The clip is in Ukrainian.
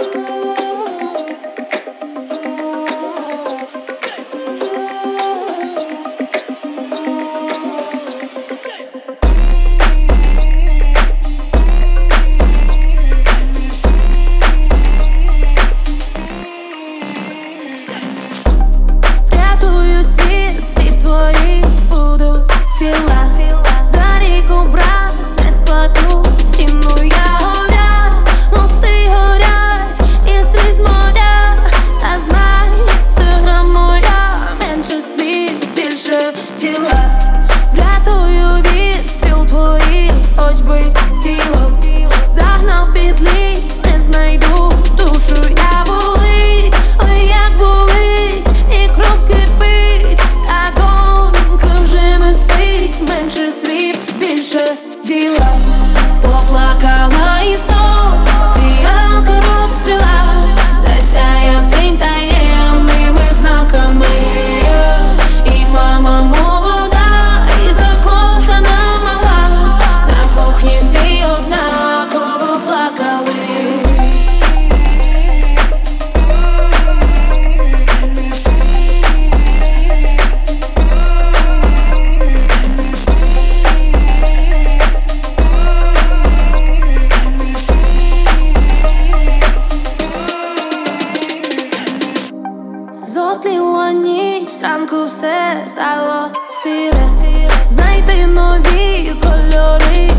Врятую від стріл твоїх, хоч би тіло загнав петлі, не знайду душу. Я болить, ой, як болить, і кров кипить, та донька вже не спить. Менше слів, більше діла. Поплакала і знов фіалка розцвіла, засяяв день таємними знаками. І мама молода, і закохана мала, на кухні всі однаково плакали. Зотліла ніч, зранку все стало сіре. Знайти нові кольори.